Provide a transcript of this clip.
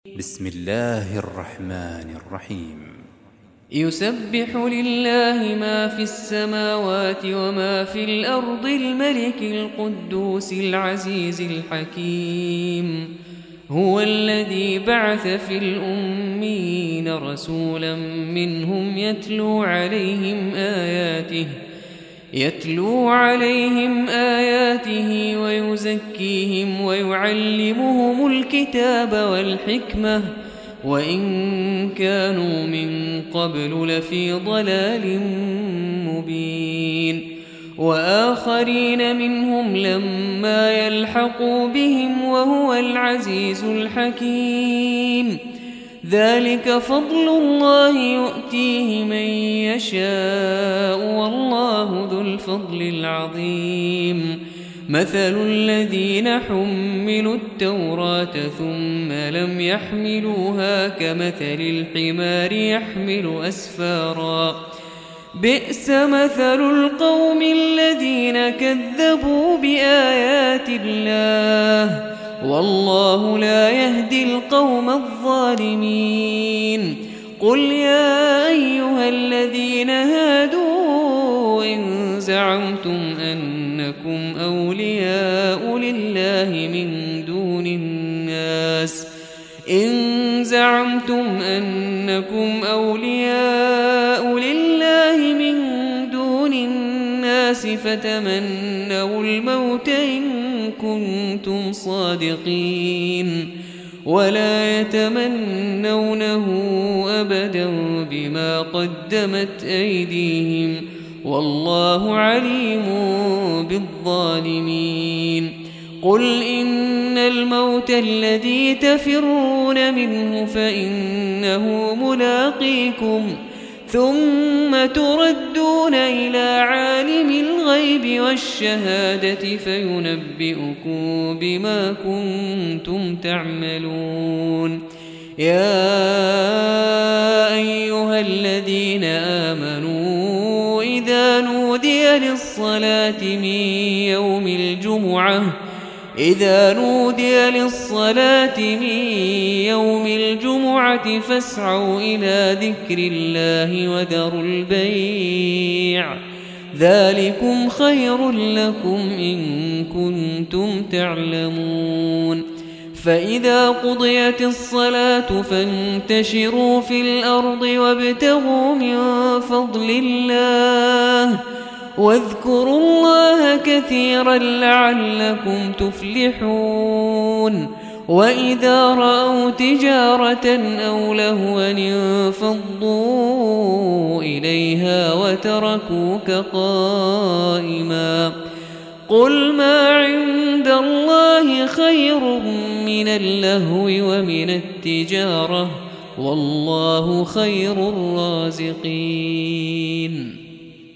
بسم الله الرحمن الرحيم. يسبح لله ما في السماوات وما في الأرض الملك القدوس العزيز الحكيم. هو الذي بعث في الأميين رسولا منهم يتلو عليهم آياته ويزكيهم ويعلمهم الكتاب والحكمة وإن كانوا من قبل لفي ضلال مبين. وآخرين منهم لما يلحقوا بهم وهو العزيز الحكيم. ذلك فضل الله يؤتيه من يشاء والله ذو الفضل العظيم. مثل الذين حملوا التوراة ثم لم يحملوها كمثل الحمار يحمل أسفارا بئس مثل القوم الذين كذبوا بآيات الله والله لا يهدي القوم الظالمين. قل يا أيها الذين هادوا إن زعمتم أنكم أولياء لله من دون الناس فتمنوا الموت إن كنتم صادقين ولا يتمنونه أبدا بما قدمت أيديهم والله عليم بالظالمين. قل إن الموت الذي تفرون منه فإنه ملاقيكم ثم تردون إلى عالم الغيب والشهادة فينبئكم بما كنتم تعملون. يا أيها الذين آمنوا إذا نودي للصلاة من يوم الجمعة فاسعوا إلى ذكر الله وذروا البيع ذلكم خير لكم إن كنتم تعلمون. فإذا قضيت الصلاة فانتشروا في الأرض وابتغوا من فضل الله واذكروا الله كثيرا لعلكم تفلحون. وإذا رأوا تجارة أو لهوا انفضوا إليها وتركوك قائما. قل ما عند الله خير من اللهو ومن التجارة والله خير الرازقين.